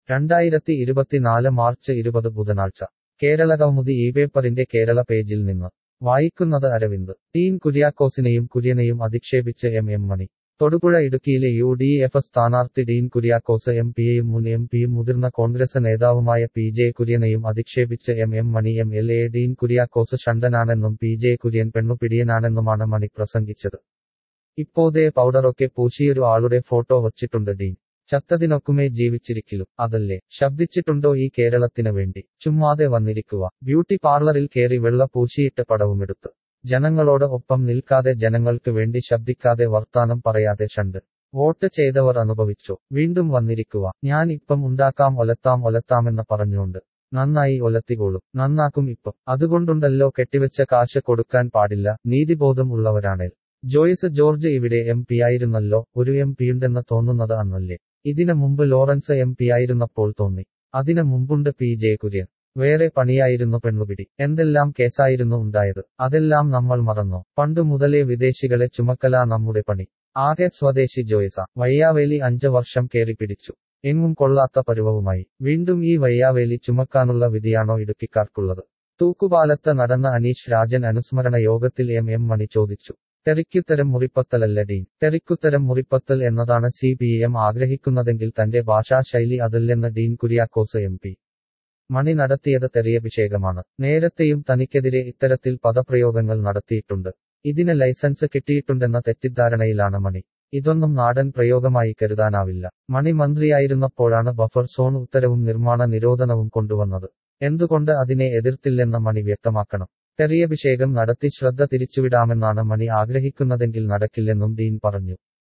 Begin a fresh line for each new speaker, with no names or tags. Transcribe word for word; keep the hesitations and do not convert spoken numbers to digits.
രണ്ടായിരത്തി ഇരുപത്തിനാല് മാർച്ച് ഇരുപത് ബുധനാഴ്ച കേരളകൗമുദി ഈ പേപ്പറിന്റെ കേരള പേജിൽ നിന്ന് വായിക്കുന്നത് അരവിന്ദ്. ഡീൻ കുര്യാക്കോസിനെയും കുര്യനെയും അധിക്ഷേപിച്ച് എം എം മണി. തൊടുപുഴ ഇടുക്കിയിലെ യു ഡി എഫ് സ്ഥാനാർത്ഥി ഡീൻ കുര്യാക്കോസ് എം പിയെയും മുൻ എം പിയും മുതിർന്ന കോൺഗ്രസ് നേതാവുമായ പി ജെ കുര്യനെയും അധിക്ഷേപിച്ച് M M Mani M L A. Dean Kuriakose ഷണ്ടനാണെന്നും പി ജെ കുര്യൻ പെണ്ണുപിടിയനാണെന്നുമാണ് മണി പ്രസംഗിച്ചത്. ഇപ്പോതേ പൗഡറൊക്കെ പൂശിയൊരു ആളുടെ ഫോട്ടോ വച്ചിട്ടുണ്ട് ഡീൻ. ചത്തതിനൊക്കുമേ ജീവിച്ചിരിക്കലു അതല്ലേ. ശബ്ദിച്ചിട്ടുണ്ടോ ഈ കേരളത്തിന് വേണ്ടി? ചുമ്മാതെ വന്നിരിക്കുക. ബ്യൂട്ടി പാർലറിൽ കേറി വെള്ള പൂശിയിട്ട് പടവുമെടുത്ത് ജനങ്ങളോട് ഒപ്പം നിൽക്കാതെ ജനങ്ങൾക്ക് വേണ്ടി ശബ്ദിക്കാതെ വർത്താനം പറയാതെ ഷണ്ട്. വോട്ട് ചെയ്തവർ അനുഭവിച്ചോ? വീണ്ടും വന്നിരിക്കുക. ഞാൻ ഇപ്പം ഉണ്ടാക്കാം ഒലത്താം ഒലത്താമെന്ന് പറഞ്ഞുകൊണ്ട്. നന്നായി ഒലത്തിക്കോളും. നന്നാക്കും ഇപ്പം. അതുകൊണ്ടുണ്ടല്ലോ കെട്ടിവെച്ച കാശ് കൊടുക്കാൻ പാടില്ല. നീതിബോധം ഉള്ളവരാണേൽ. ജോയ്സ് ജോർജ് ഇവിടെ എം പിയായിരുന്നല്ലോ. ഒരു എം പിയുണ്ടെന്ന് തോന്നുന്നത് അന്നല്ലേ? ഇതിന് മുമ്പ് ലോറൻസ് എം പിയായിരുന്നപ്പോൾ തോന്നി. അതിന് മുമ്പുണ്ട് പി ജെ കുര്യൻ. വേറെ പണിയായിരുന്നു പെണ്ണുപിടി. എന്തെല്ലാം കേസായിരുന്നു ഉണ്ടായത്. അതെല്ലാം നമ്മൾ മറന്നോ? പണ്ടു മുതലേ വിദേശികളെ ചുമക്കലാ നമ്മുടെ പണി. ആകെ സ്വദേശി ജോയ്സ. വയ്യാവേലി അഞ്ച് വർഷം കേറി പിടിച്ചു. എങ്ങും കൊള്ളാത്ത പരുവവുമായി. വീണ്ടും ഈ വയ്യാവേലി ചുമക്കാനുള്ള വിധിയാണോ ഇടുക്കിക്കാർക്കുള്ളത്? തൂക്കുപാലത്ത് നടന്ന അനീഷ് രാജൻ അനുസ്മരണ യോഗത്തിൽ എം എം മണി ചോദിച്ചു. തെറിക്കുത്തരം മുറിപ്പത്തലല്ല ഡീൻ. തെറിക്കുത്തരം മുറിപ്പത്തൽ എന്നതാണ് സി പി എം ആഗ്രഹിക്കുന്നതെങ്കിൽ തന്റെ ഭാഷാശൈലി അതല്ലെന്ന് ഡീൻ കുര്യാക്കോസ് എം പി. മണി നടത്തിയത് തെറിയഭിഷേകമാണ്. നേരത്തെയും തനിക്കെതിരെ ഇത്തരത്തിൽ പദപ്രയോഗങ്ങൾ നടത്തിയിട്ടുണ്ട്. ഇതിന് ലൈസൻസ് കിട്ടിയിട്ടുണ്ടെന്ന തെറ്റിദ്ധാരണയിലാണ് മണി. ഇതൊന്നും നാടൻ പ്രയോഗമായി കരുതാനാവില്ല. മണി മന്ത്രിയായിരുന്നപ്പോഴാണ് ബഫർ സോൺ ഉത്തരവും നിർമ്മാണ നിരോധനവും കൊണ്ടുവന്നത്. എന്തുകൊണ്ട് അതിനെ എതിർത്തില്ലെന്ന് മണി വ്യക്തമാക്കണം. തെറിയഭിഷേകം നടത്തി ശ്രദ്ധ തിരിച്ചുവിടാമെന്നാണ് മണി ആഗ്രഹിക്കുന്നതെങ്കിൽ നടക്കില്ലെന്നും ഡീൻ പറഞ്ഞു.